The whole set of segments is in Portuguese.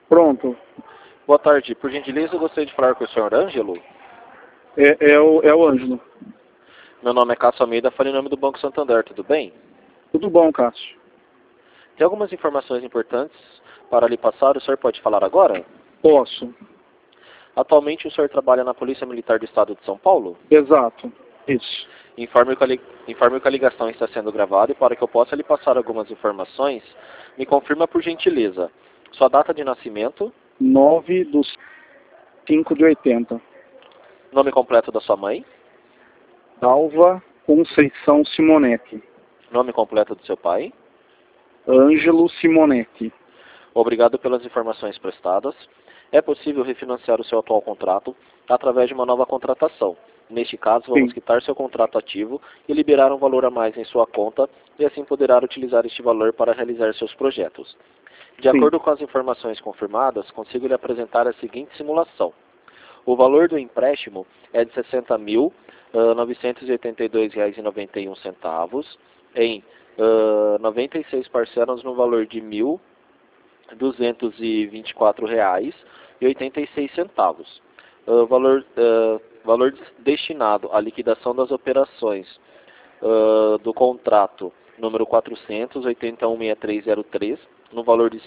Pronto. Boa tarde. Por gentileza, eu gostaria de falar com o senhor Ângelo. É o Ângelo. Meu nome é Cássio Almeida, falo em nome do Banco Santander, tudo bem? Tudo bom, Cássio? Tem algumas informações importantes para lhe passar, o senhor pode falar agora? Posso. Atualmente o senhor trabalha na Polícia Militar do Estado de São Paulo? Exato. Isso. Informe que a ligação está sendo gravada e para que eu possa lhe passar algumas informações, me confirma por gentileza sua data de nascimento, 9/5/80. nome completo da sua mãe, Dalva Conceição Simonetti. nome completo do seu pai. Ângelo Simonetti. Obrigado pelas informações prestadas. É possível refinanciar o seu atual contrato através de uma nova contratação. Neste caso, vamos Sim. quitar seu contrato ativo e liberar um valor a mais em sua conta e assim poderá utilizar este valor para realizar seus projetos. De Sim. acordo com as informações confirmadas, consigo lhe apresentar a seguinte simulação. O valor do empréstimo é de R$ 60.982,91 em 96 parcelas no valor de R$ 1.224,86. Valor destinado à liquidação das operações do contrato número 481.6303, no valor de R$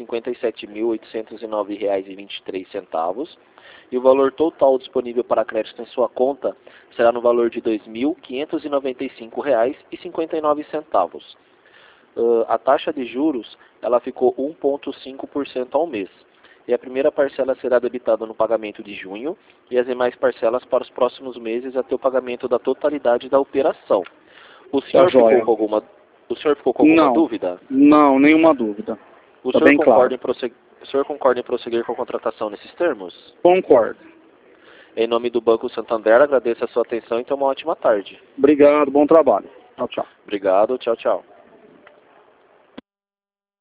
57.809,23. E o valor total disponível para crédito em sua conta será no valor de R$ 2.595,59. A taxa de juros ela ficou 1,5% ao mês. E a primeira parcela será debitada no pagamento de junho e as demais parcelas para os próximos meses até o pagamento da totalidade da operação. O senhor ficou com alguma dúvida? Não, nenhuma dúvida. O Tá senhor bem claro. o senhor concorda em prosseguir com a contratação nesses termos? Concordo. Em nome do Banco Santander, agradeço a sua atenção e tenha uma ótima tarde. Obrigado, bom trabalho. Tchau, tchau. Obrigado, tchau, tchau.